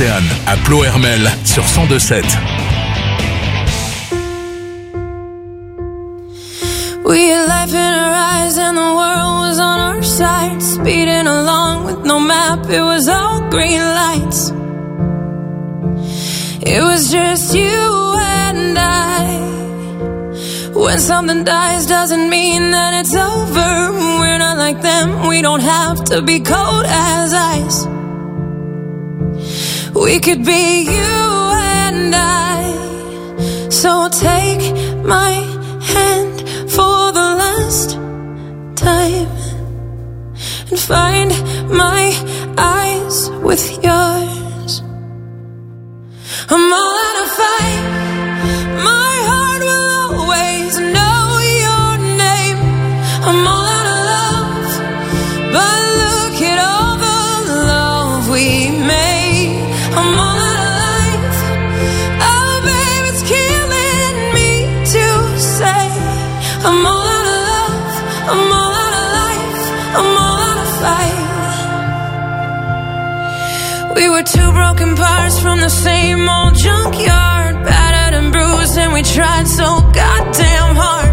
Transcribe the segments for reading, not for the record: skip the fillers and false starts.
Océane à Ploërmel sur 102.7. We had life in our eyes and the world was on our side, speeding along with no map, it was all green lights. It was just you and I. When something dies doesn't mean that it's over. We're not like them, we don't have to be cold as ice. We could be you and I. So take my hand for the last time and find my eyes with yours. I'm all out of fight. My heart will always know your name. I'm all out of love, but look at all the love we made. I'm all out of life. Oh, babe, it's killing me to say I'm all out of love. I'm all out of life. I'm all out of fight. We were two broken parts from the same old junkyard, battered and bruised, and we tried so goddamn hard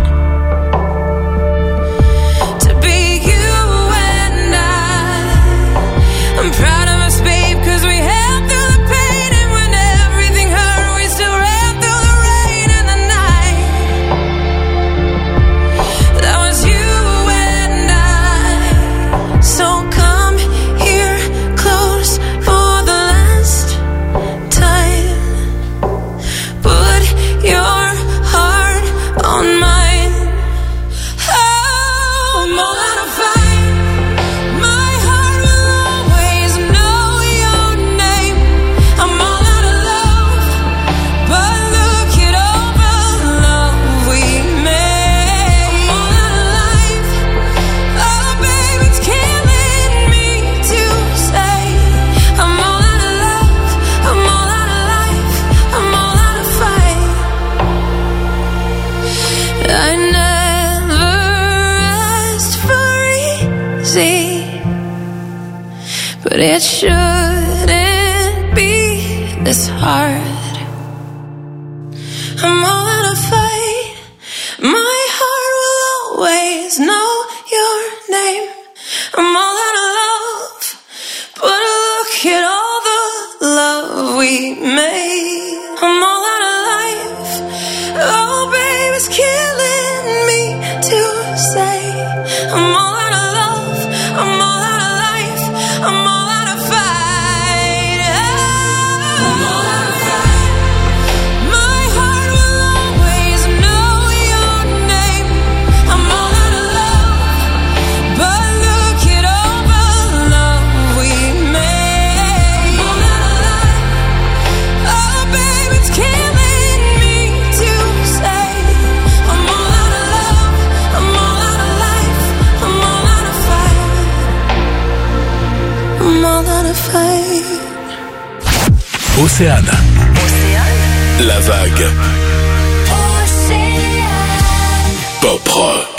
to be you and I'm proud of us, babe, 'cause we held through the pain, and when everything hurt, we still ran through the rain and the night. That was you and I. So come here close for the last time. Put your heart on mine. Oh, I'm all out of fight. My heart will always know your name. I'm all out of love, but look at all the love we made. I'm all out of life. Oh, babe, it's killing me to say I'm all out of love. I'm all out of life. I'm all out of fight. I never asked for easy, but it shouldn't be this hard. I'm all out of fight. My heart will always know your name. I'm all out of love, but look at all the love we made. I'm all out of life. Oh, babe, it's killing me to say I'm all out of love. I'm all out of life. I'm all out of fight. I'm all out of fight. My heart will always know your name. I'm all out of love, but look at all the love we made. I'm all out of life. Oh, babe, it's killing me to say I'm all out of love. I'm all out of life. I'm all out of fight. I'm all out of fight. Océane. La vague. Pop rock.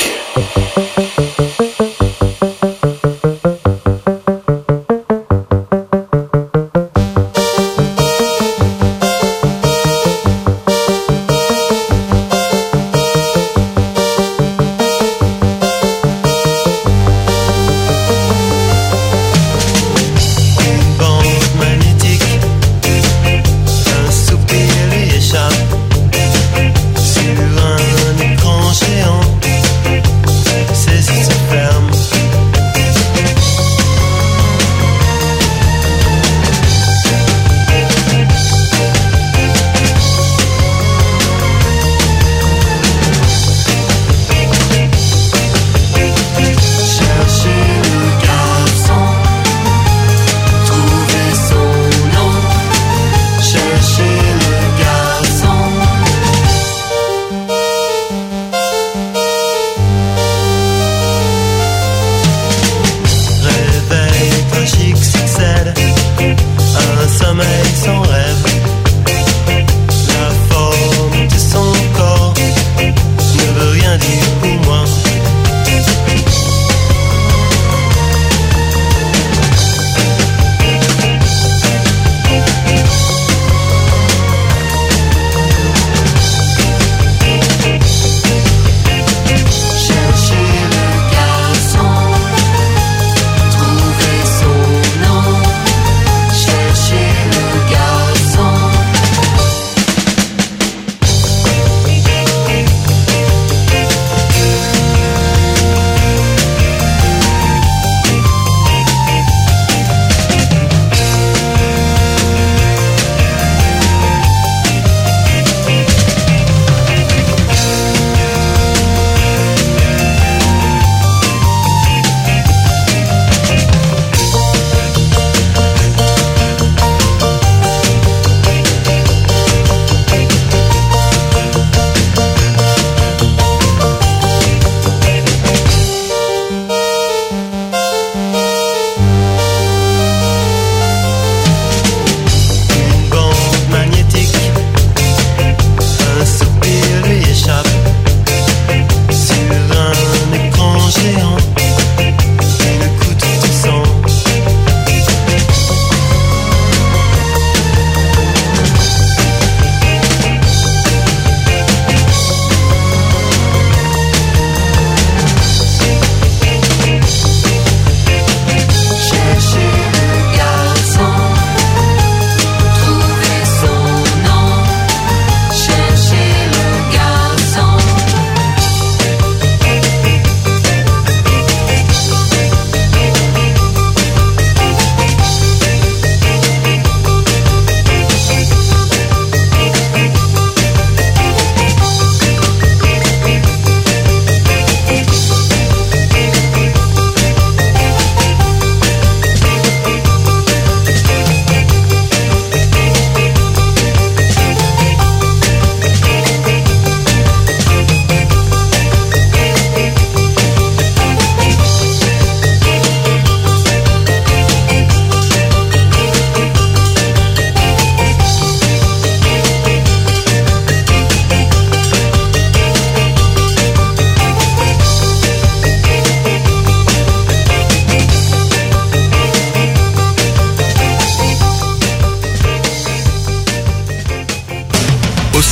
Bande magnétique, un soupir lui échappe.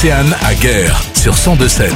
Océane à Guerre sur 102.7.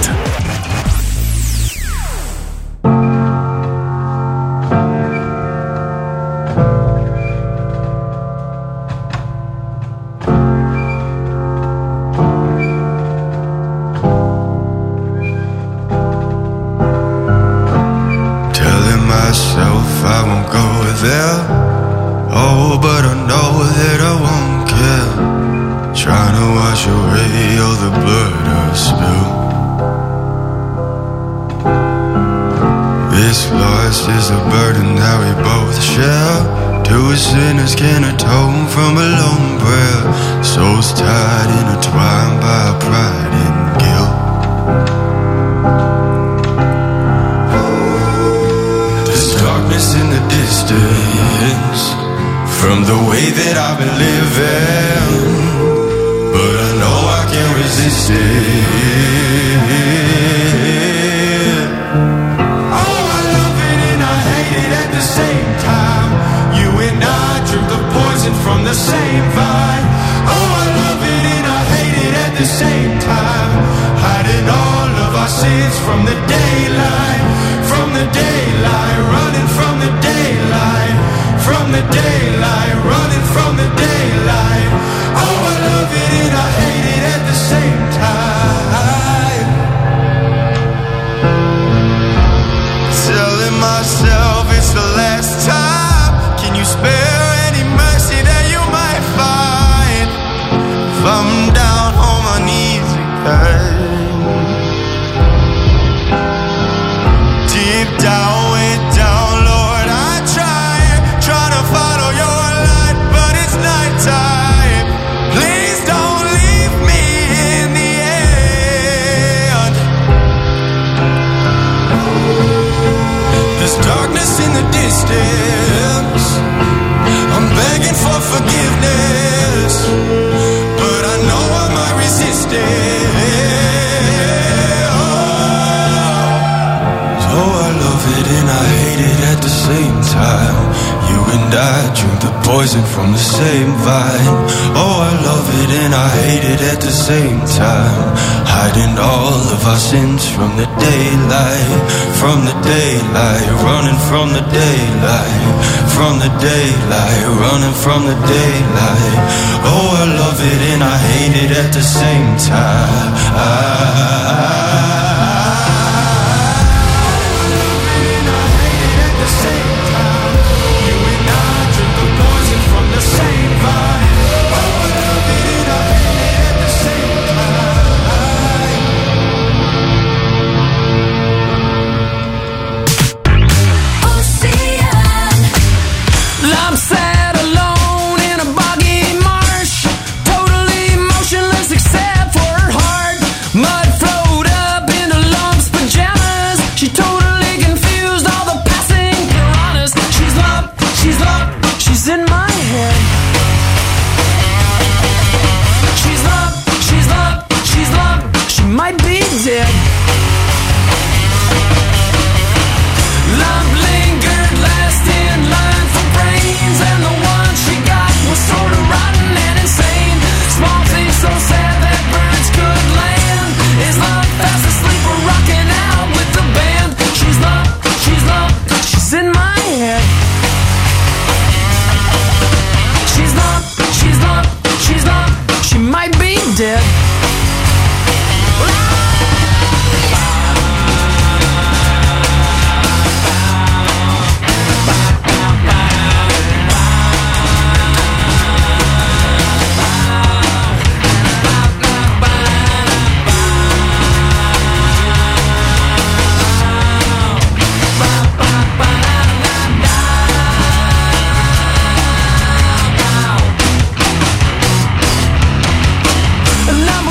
And I'm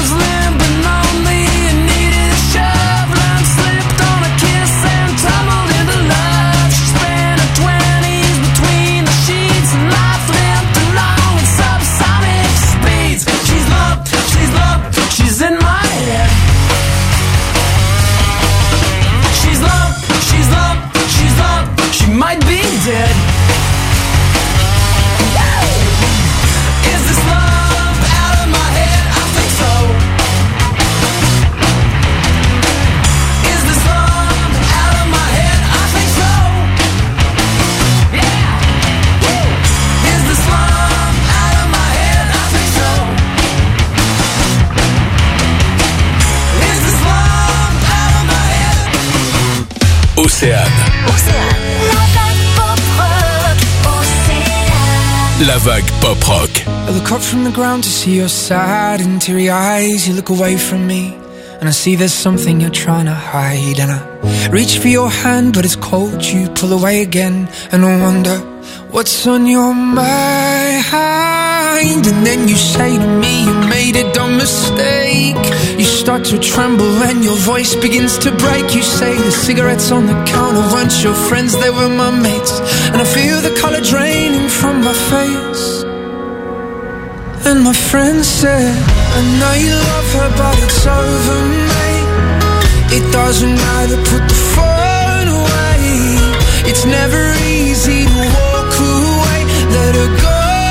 Océane. La vague pop rock. I look up from the ground to see your sad and teary eyes. You look away from me and I see there's something you're trying to hide. And I reach for your hand but it's cold. You pull away again and I wonder what's on your mind. And then you say to me you made a dumb mistake. You start to tremble and your voice begins to break. You say the cigarettes on the counter weren't your friends, they were my mates. And I feel the colour draining from my face. And my friend said, I know you love her but it's over, mate. It doesn't matter, put the phone away. It's never easy to walk away. Let her go,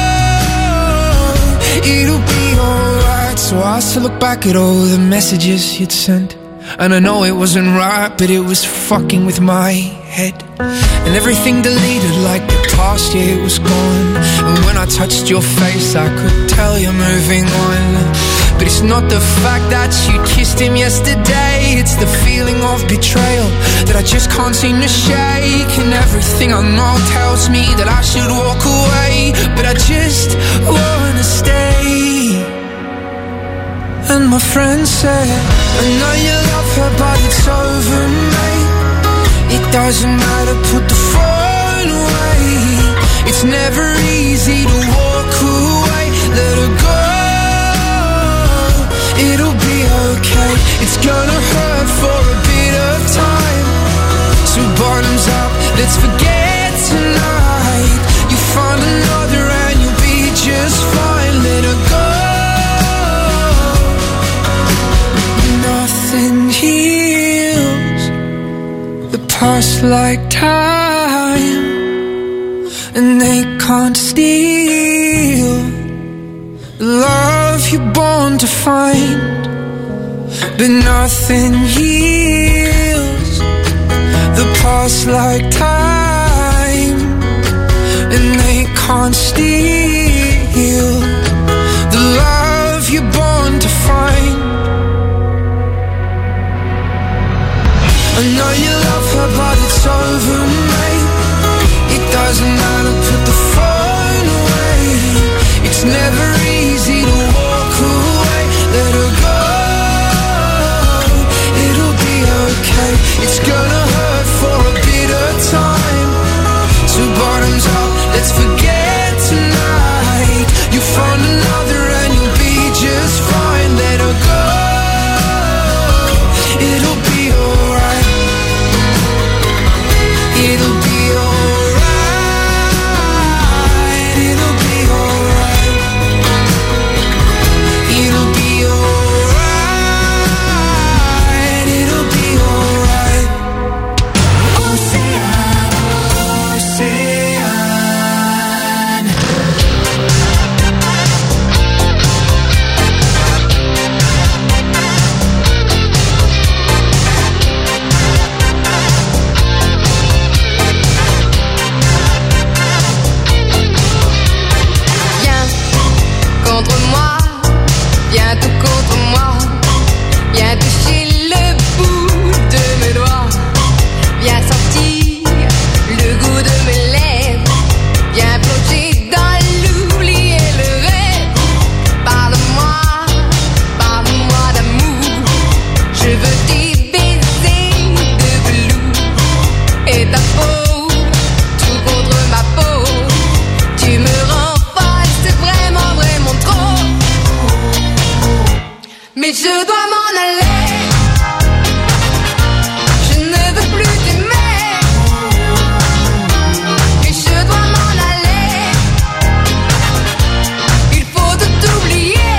it'll be alright. So I asked to look back at all the messages you'd sent. And I know it wasn't right, but it was fucking with my head. And everything deleted like the past, yeah, it was gone. And when I touched your face, I could tell you're moving on. But it's not the fact that you kissed him yesterday. It's the feeling of betrayal that I just can't seem to shake. And everything I know tells me that I should walk away, but I just wanna stay. And my friend said, I know you love her but it's over, mate. It doesn't matter, put the phone away. It's never easy to walk away. Let her go, it'll be okay. It's gonna hurt for a bit of time. So bottoms up, let's forget tonight. You find another and you'll be just fine. Let her go. Nothing heals the past like time, and they can't steal the love you're born to find. But nothing heals the past like time, and they can't steal the love you're born to find. I know you love her but it's over, mate. It doesn't matter, put the phone away. It's never easy to walk away. Let her go, it'll be okay. It's gonna hurt for a bit of time. So bottoms up, let's forget tonight. You find another and you'll be just fine. Let her go, it'll be alright. It'll be alright. It'll be alright. It'll be alright. It'll be alright. Océane. Viens contre moi, viens tout contre moi, viens toucher le bout de mes doigts, viens sentir le goût de mes lèvres, viens plonger dans l'oubli et le rêve. Parle-moi, parle-moi d'amour, je veux tes baisers de velours et ta peau, tout contre ma peau. Tu me rends folle, c'est vraiment, vraiment trop. Mais je dois m'en aller. Je ne veux plus t'aimer. Et je dois m'en aller. Il faut tout oublier.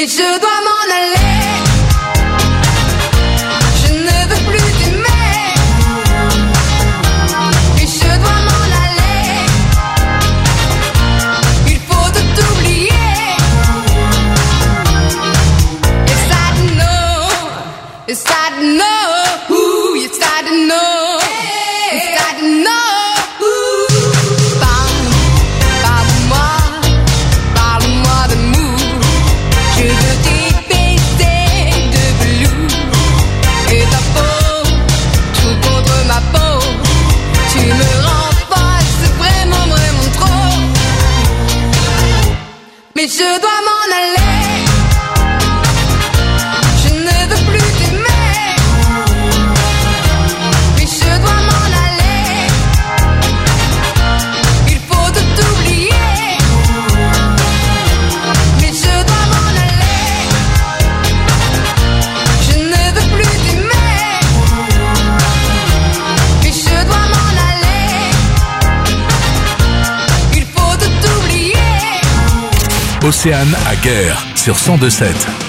Mais je dois m'en aller. Je ne veux plus t'aimer. Mais je dois m'en aller. Il faut tout oublier. Yes, I know. Yes, I know. Ooh, yes, I know. Yes, I know. Mais je dois m'en aller. Je ne veux plus t'aimer. Mais je dois m'en aller. Il faut tout oublier. Mais je dois m'en aller. Je ne veux plus t'aimer. Mais je dois m'en aller. Il faut tout oublier. Océane à Guerre sur 102.7.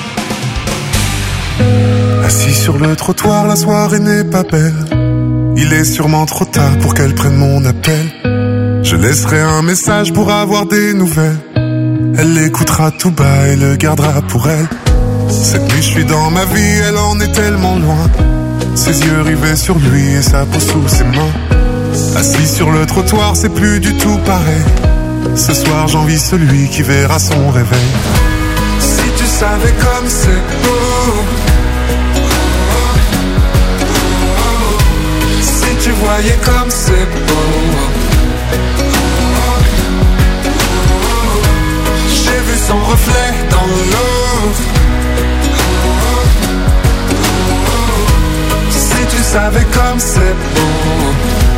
Assis sur le trottoir, la soirée n'est pas belle. Il est sûrement trop tard pour qu'elle prenne mon appel. Je laisserai un message pour avoir des nouvelles. Elle l'écoutera tout bas et le gardera pour elle. Cette nuit je suis dans ma vie, elle en est tellement loin. Ses yeux rivés sur lui et sa peau sous ses mains. Assis sur le trottoir, c'est plus du tout pareil. Ce soir j'envie celui qui verra son réveil. Si tu savais comme c'est beau. Si tu voyais comme c'est beau. J'ai vu son reflet dans l'eau. Si tu savais comme c'est beau.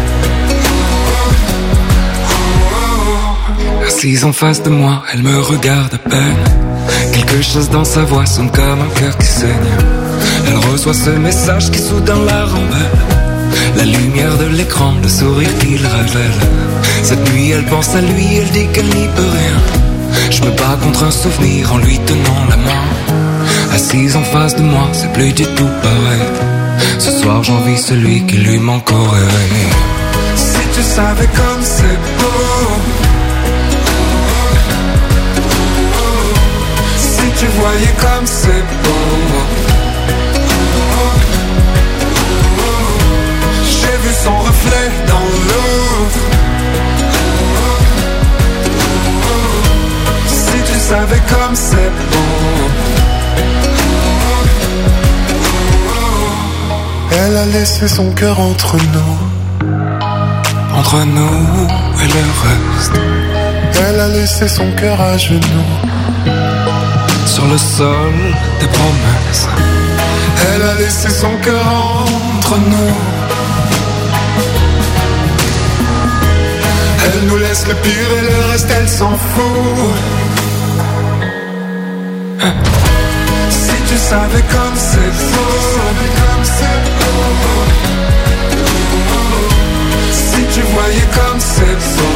Assise en face de moi, elle me regarde à peine. Quelque chose dans sa voix sonne comme un cœur qui saigne. Elle reçoit ce message qui soudain la rend belle. La lumière de l'écran, le sourire qu'il révèle. Cette nuit elle pense à lui, elle dit qu'elle n'y peut rien. Je me bats contre un souvenir en lui tenant la main. Assise en face de moi, c'est plus du tout pareil. Ce soir j'envie celui qui lui manque au réveil. Si tu savais comme c'est beau. Si tu voyais comme c'est beau. J'ai vu son reflet dans l'eau. Si tu savais comme c'est beau. Elle a laissé son cœur entre nous. Entre nous et le reste. Elle a laissé son cœur à genoux. Sur le sol des promesses. Elle a laissé son cœur entre nous. Elle nous laisse le pire et le reste elle s'en fout. Si tu savais comme c'est beau. Si tu voyais comme c'est beau.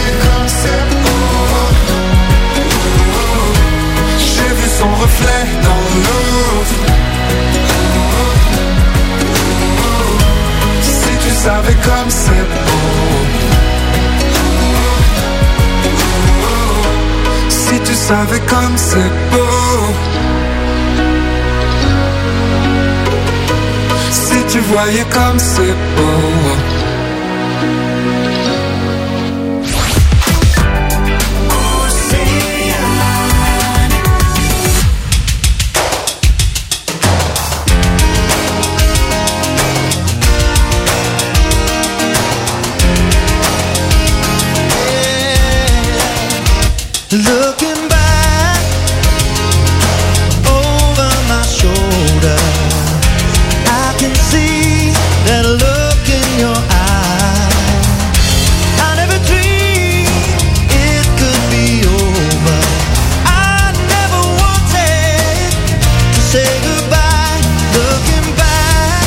J'ai vu son reflet dans l'eau. Si tu savais comme c'est beau. Si tu savais comme c'est beau. Si tu voyais comme c'est beau. Looking back over my shoulder, I can see that look in your eye. I never dreamed it could be over. I never wanted to say goodbye. Looking back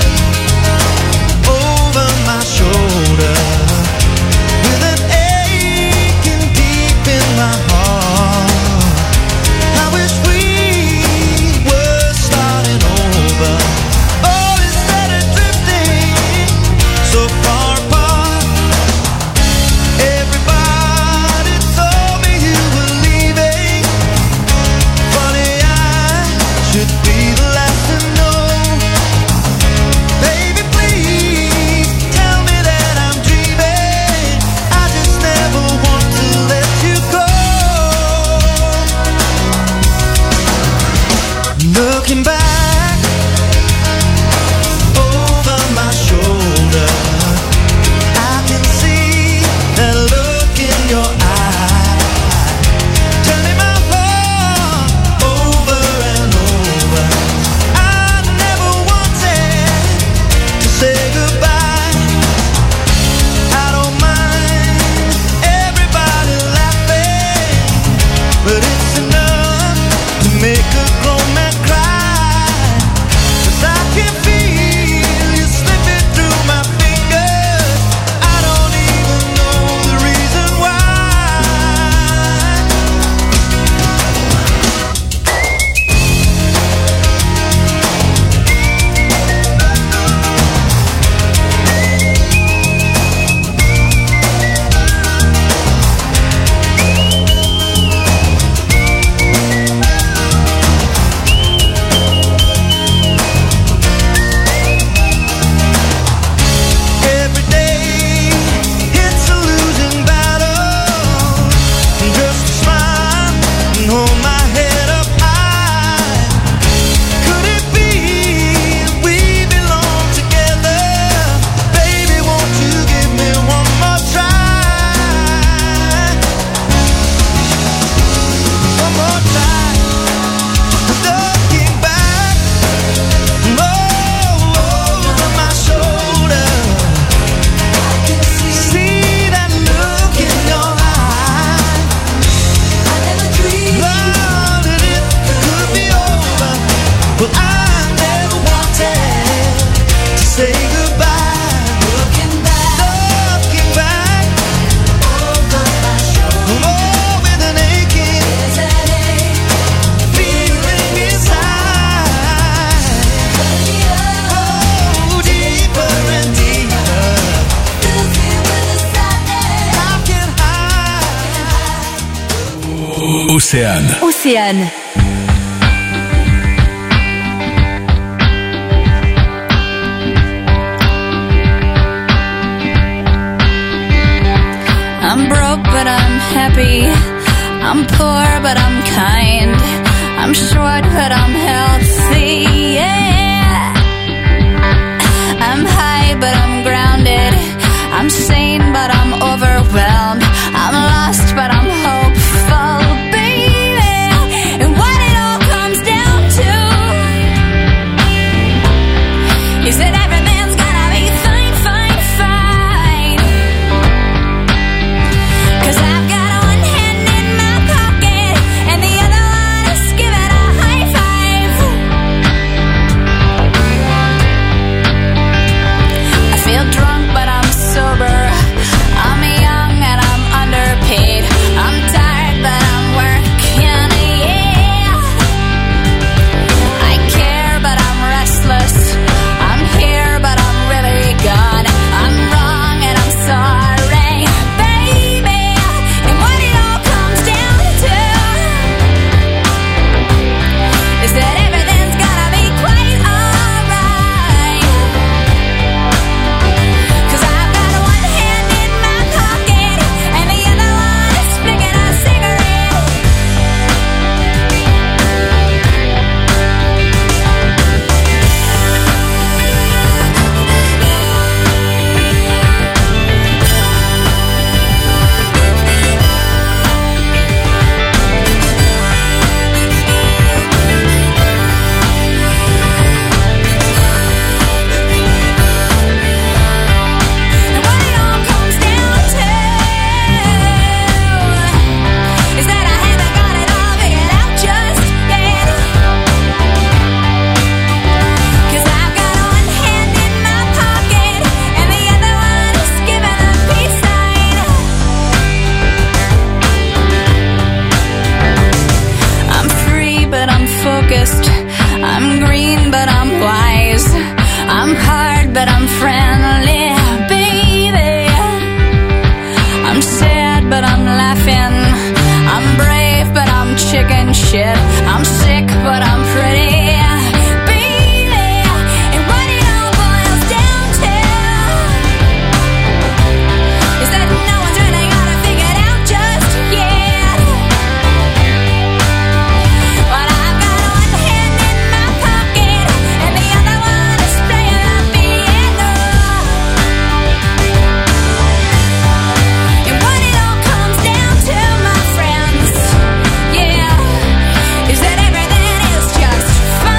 over my shoulder, with an aching deep in my heart. Océane. Océane. I'm broke but I'm happy, I'm poor but I'm kind, I'm short but I'm healthy, yeah. I'm high but I'm grounded, I'm sane but I'm overwhelmed, I'm lost but I'm hopeful, baby. And what it all comes down to is that everything's gonna be fine, fine, fine. 'Cause I've got one hand in my pocket and the other one is giving a high five. I feel drunk but I'm sober, I'm young and I'm underpaid, I'm tired but I'm working, yeah. I care but I'm restless, I'm here but I'm really gone, I'm wrong and I'm sorry, baby. And what it all comes down to is that everything's gonna be quite alright. 'Cause I've got one hand in my pocket and the other one is flicking a cigarette. And what it all comes down to is that I haven't got it all figured out just yet. 'Cause I've got one hand in my pocket and the other one is giving a peace sign. I'm free but I'm focused, I'm green but I'm wise, I'm hard but I'm friendly, baby. I'm sad but I'm laughing, I'm brave but I'm chicken shit, I'm sick but I'm pretty, baby. And what it all boils down to is that no one's really got it figured out just yet. But I've got one hand in my pocket and the other one is playing the piano. And what it all comes down to, my friends, yeah, is that everything is just fine.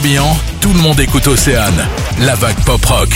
Morbihan, tout le monde écoute Océane. La vague pop rock.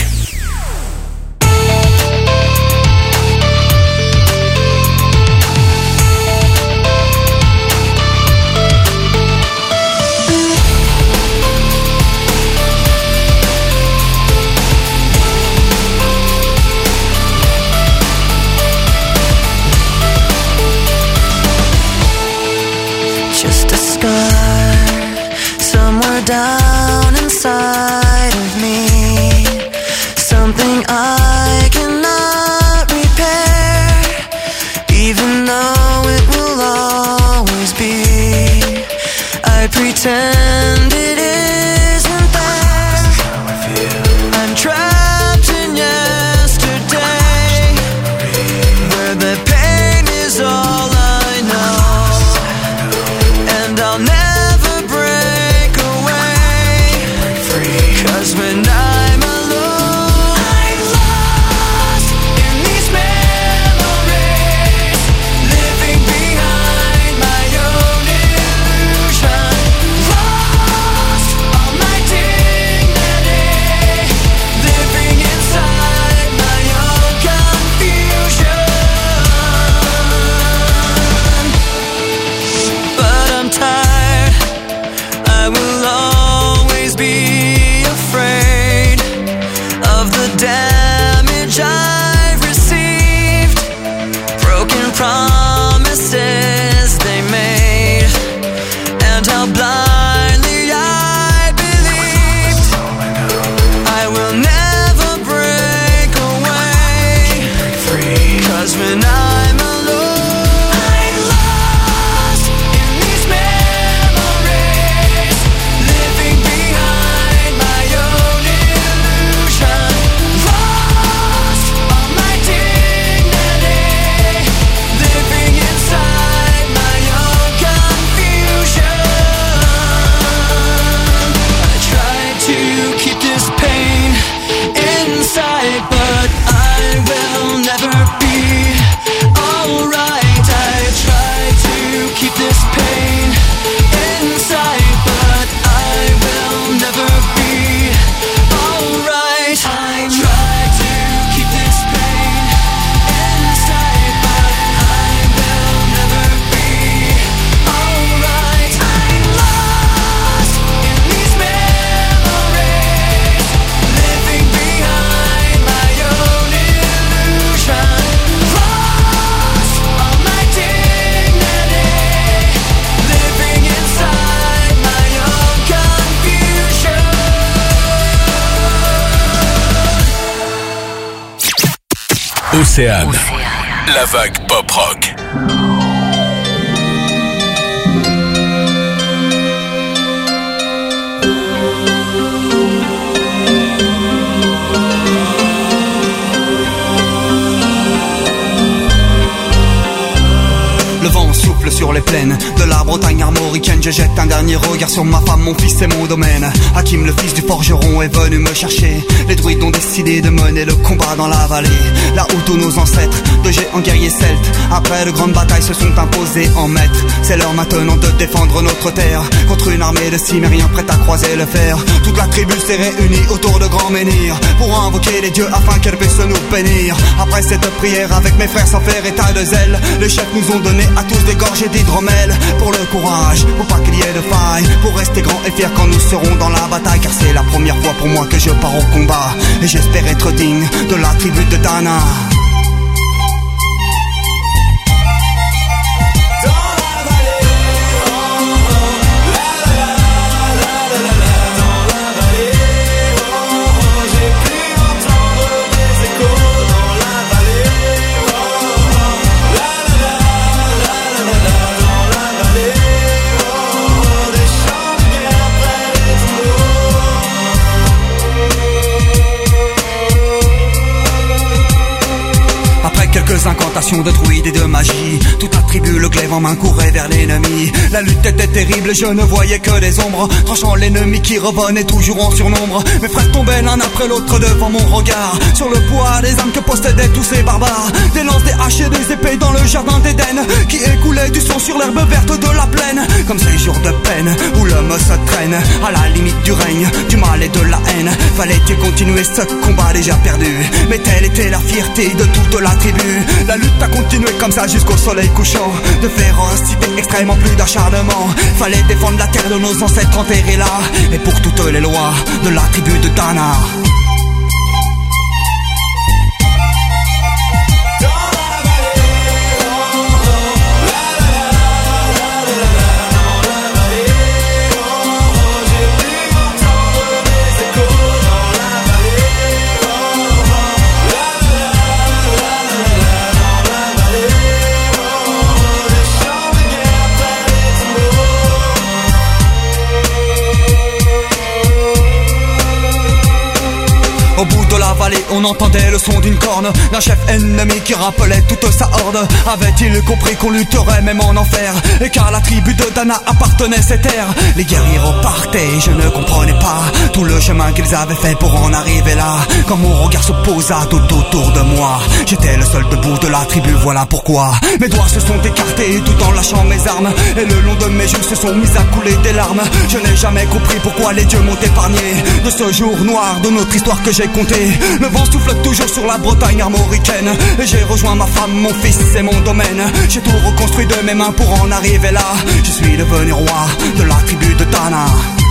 Somewhere down inside of me, something I cannot repair, even though it will always be. I pretend it isn't there. I'm trapped in yesterday, where the pain is all I know, and I'll never when I'm alone, I'm lost in these memories, living behind my own illusion, lost all my dignity, living inside my own confusion. But I'm tired, I will always be afraid of the damage I've received, broken promises they made, and how blindly I believed. I will never break away, 'cause when I'm alone, I'm lost in these memories, living behind my own illusion, lost all my dignity, living inside my own confusion. I tried to keep this pain inside, but I will never be alright. I tried to keep this pain inside, but I will never be alright. I tried to keep this pain inside, but I will never be alright. I'm lost in these memories, living behind my own illusion, lost all my dignity, living inside my own confusion. Océane. La vague pop rock. Le vent souffle sur les plaines de la Bretagne armoricaine. Je jette un dernier regard sur ma femme, mon fils et mon domaine. Hakim, le fils du forgeron, est venu me chercher. Les druides ont décidé de mener le combat dans la vallée, là où tous nos ancêtres, de géants guerriers celtes, après de grandes batailles, se sont imposés en maîtres. C'est l'heure maintenant de défendre notre terre contre une armée de cimériens prête à croiser le fer. Toute la tribu s'est réunie autour de grands menhirs pour invoquer les dieux afin qu'elle puisse nous bénir. Après cette prière, avec mes frères sans faire état de zèle, les chefs nous ont donné à tous des gorgées d'hydromel. Pour le courage, pour pas qu'il y ait de faille, pour rester grand et fier quand nous serons dans la bataille. Car c'est la première fois pour moi que je pars au combat, et j'espère être digne de la tribu de Dana. Quelques incantations de druides et de magie, toute la tribu, le glaive en main, courait vers l'ennemi. La lutte était terrible, je ne voyais que des ombres, tranchant l'ennemi qui revenait toujours en surnombre. Mes frères tombaient l'un après l'autre devant mon regard, sur le poids des armes que possédaient tous ces barbares. Des lances, des haches et des épées dans le jardin d'Éden, qui écoulait du sang sur l'herbe verte de la plaine. Comme ces jours de peine où l'homme se traîne à la limite du règne, du mal et de la haine. Fallait-il continuer ce combat déjà perdu? Mais telle était la fierté de toute la tribu. La lutte a continué comme ça jusqu'au soleil couchant. De férocité extrêmement, plus d'acharnement. Fallait défendre la terre de nos ancêtres enterrés là. Et pour toutes les lois de la tribu de Dana. Au bout de la vallée, on entendait le son d'une corne, d'un chef ennemi qui rappelait toute sa horde. Avait-il compris qu'on lutterait même en enfer, et qu'à la tribu de Dana appartenait ces terres? Les guerriers repartaient, je ne comprenais pas tout le chemin qu'ils avaient fait pour en arriver là. Quand mon regard se posa tout autour de moi, j'étais le seul debout de la tribu, voilà pourquoi mes doigts se sont écartés tout en lâchant mes armes, et le long de mes joues se sont mis à couler des larmes. Je n'ai jamais compris pourquoi les dieux m'ont épargné de ce jour noir de notre histoire que j'ai compté. Le vent souffle toujours sur la Bretagne armoricaine, et j'ai rejoint ma femme, mon fils et mon domaine. J'ai tout reconstruit de mes mains pour en arriver là. Je suis devenu roi de la tribu de Dana.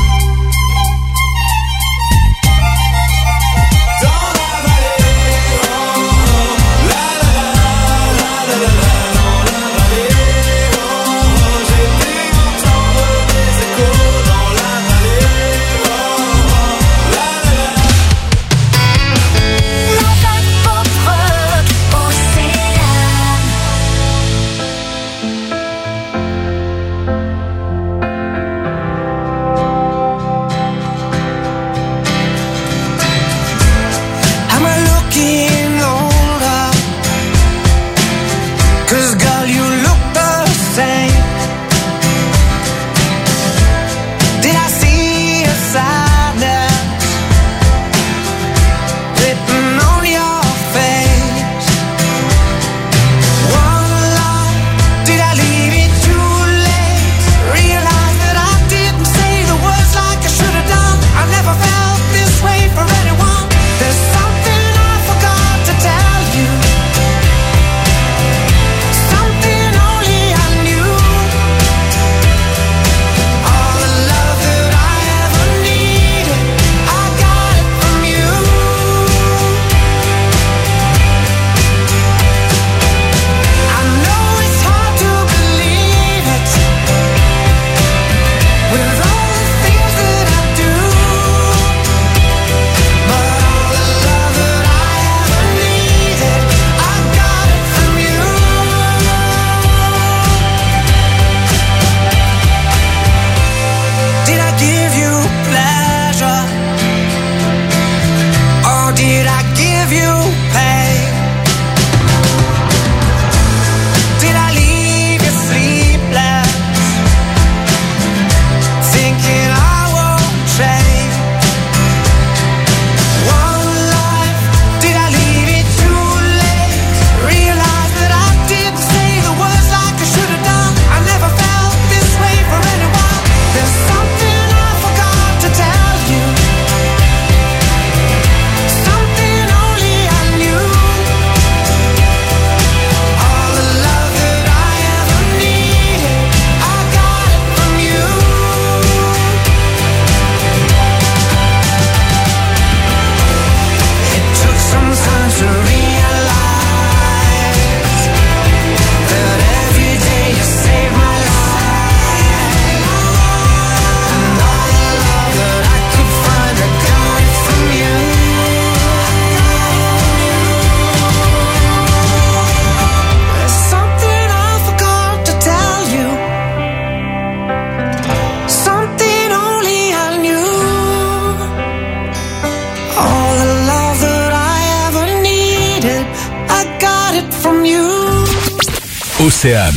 Océane.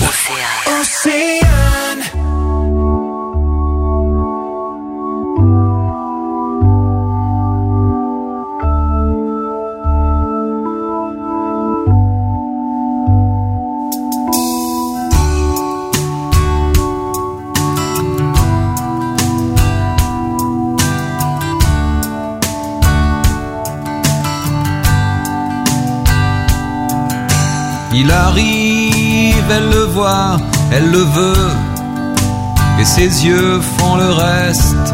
Il arrive, elle le voit, elle le veut, et ses yeux font le reste.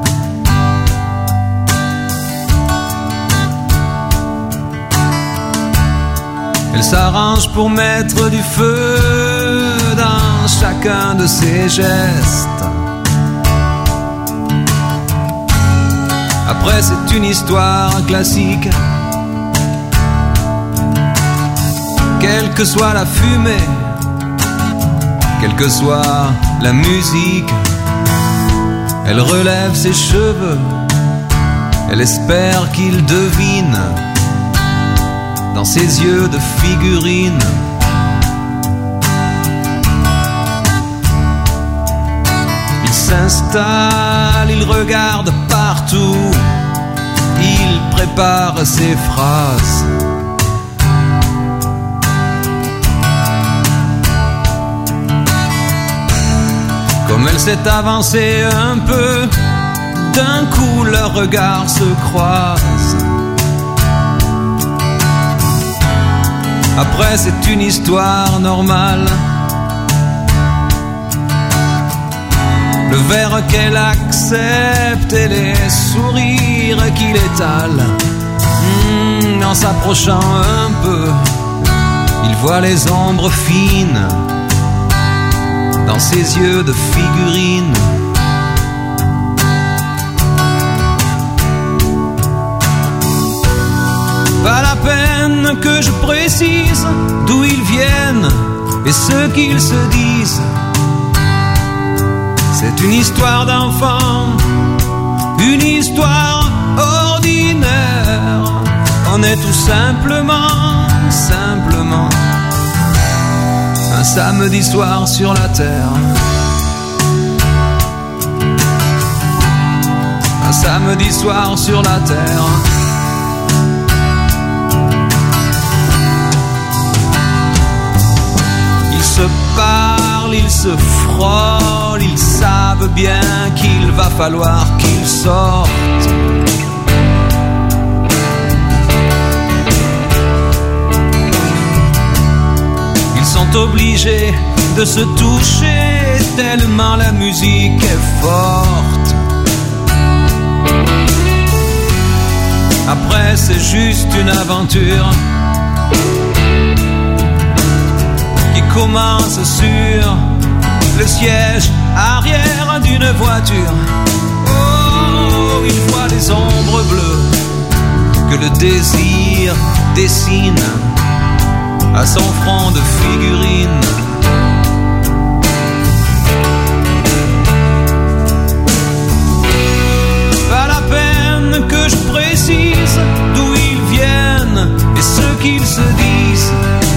Elle s'arrange pour mettre du feu dans chacun de ses gestes. Après c'est une histoire classique. Quelle que soit la fumée, quelle que soit la musique, elle relève ses cheveux, elle espère qu'il devine dans ses yeux de figurine. Il s'installe, il regarde partout, il prépare ses phrases. Comme elle s'est avancée un peu, d'un coup leurs regards se croisent. Après c'est une histoire normale. Le verre qu'elle accepte et les sourires qu'il étale. En s'approchant un peu, il voit les ombres fines dans ses yeux de figurine. Pas la peine que je précise d'où ils viennent et ce qu'ils se disent. C'est une histoire d'enfant, une histoire ordinaire. On est tout simplement un samedi soir sur la terre. Un samedi soir sur la terre. Ils se parlent, ils se frôlent, ils savent bien qu'il va falloir qu'ils sortent. Obligés de se toucher tellement la musique est forte. Après c'est juste une aventure qui commence sur le siège arrière d'une voiture. Oh, il voit les ombres bleues que le désir dessine à son front de figurine. Pas la peine que je précise d'où ils viennent et ce qu'ils se disent.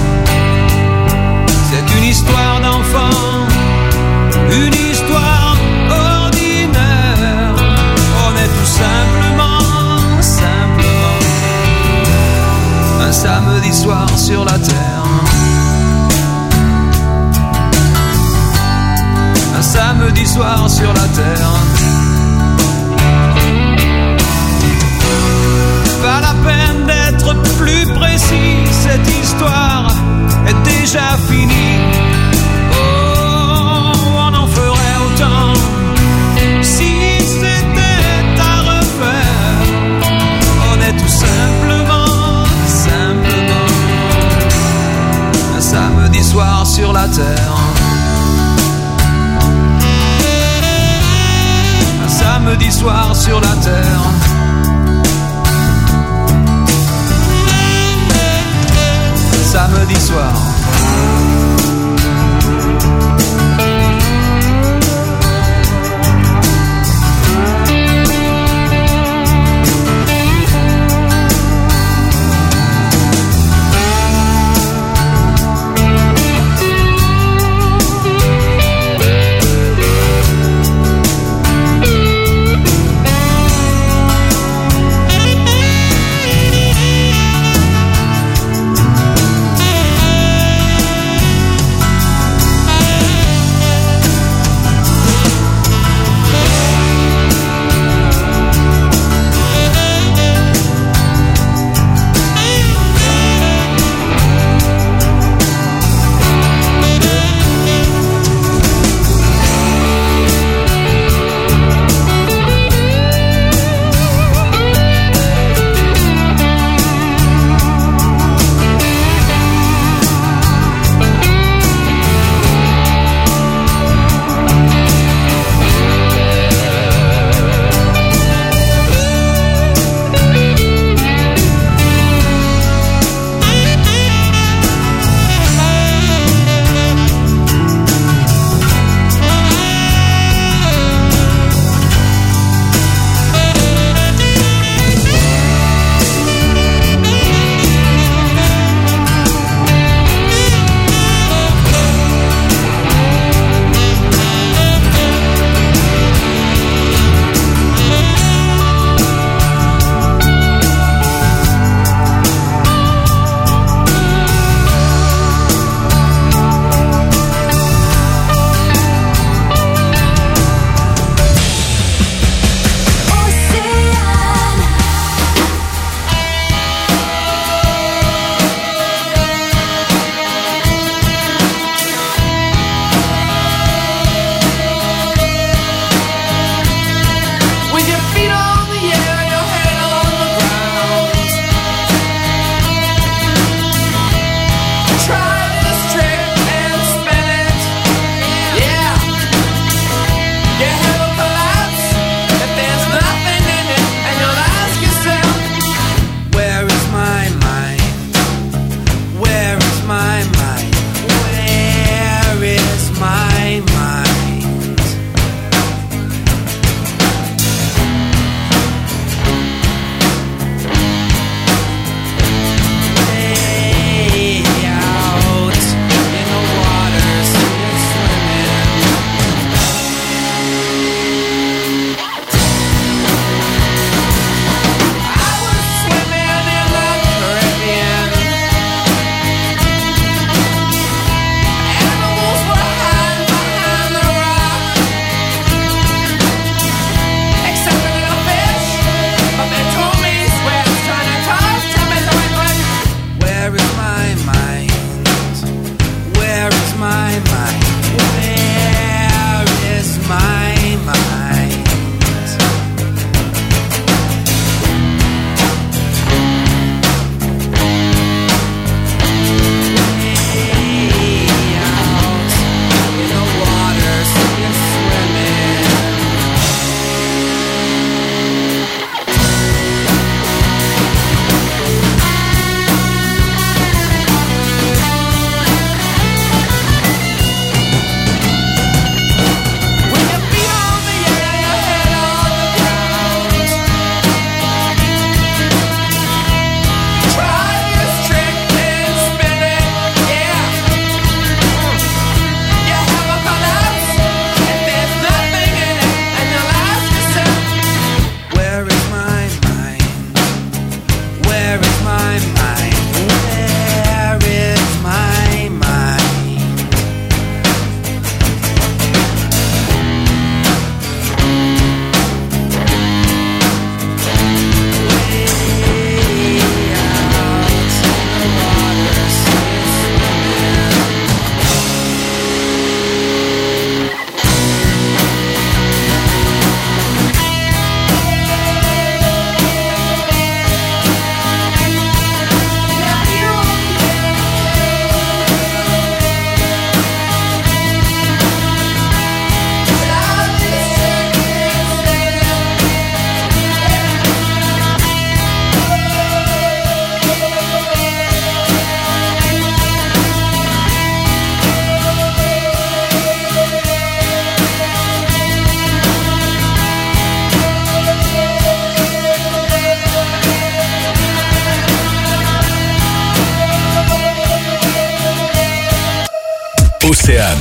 C'est une histoire d'enfant, une histoire ordinaire. On est tout simplement un samedi soir sur la terre. Un samedi soir sur la terre. Pas la peine d'être plus précis, cette histoire est déjà finie. Oh, on en ferait autant si c'était à refaire. On est tout simplement un samedi soir sur la terre. Un samedi soir sur la terre. Un samedi soir. Océane.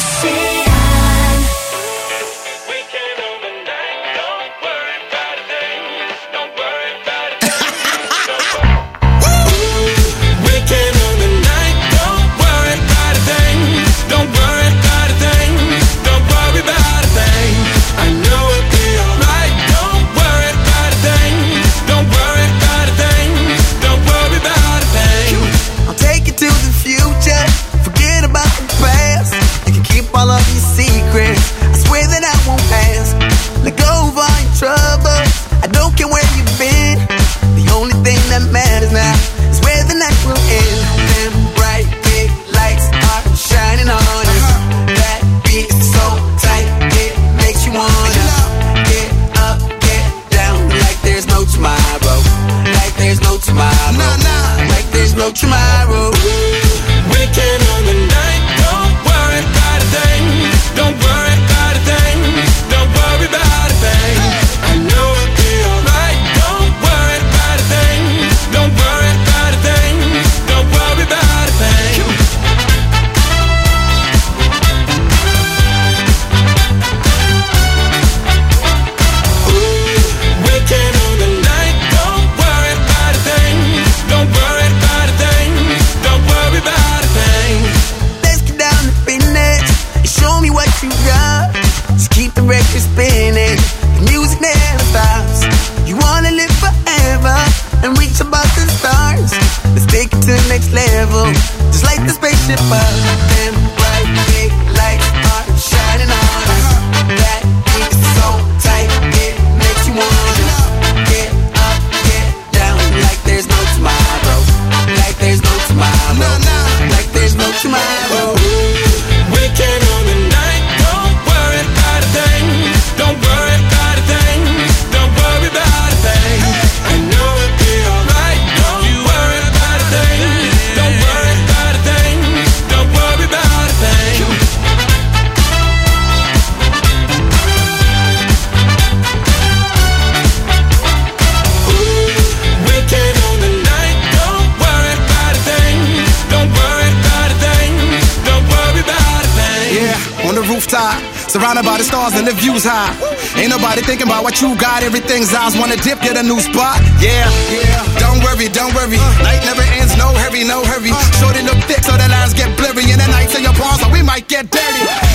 Surrounded by the stars and the views high. Ain't nobody thinking about what you got. Everything's eyes wanna dip, get a new spot. Yeah, don't worry. Night never ends, no hurry. Shorty look thick so the lines get blurry. In the nights in your palms, so we might get dirty.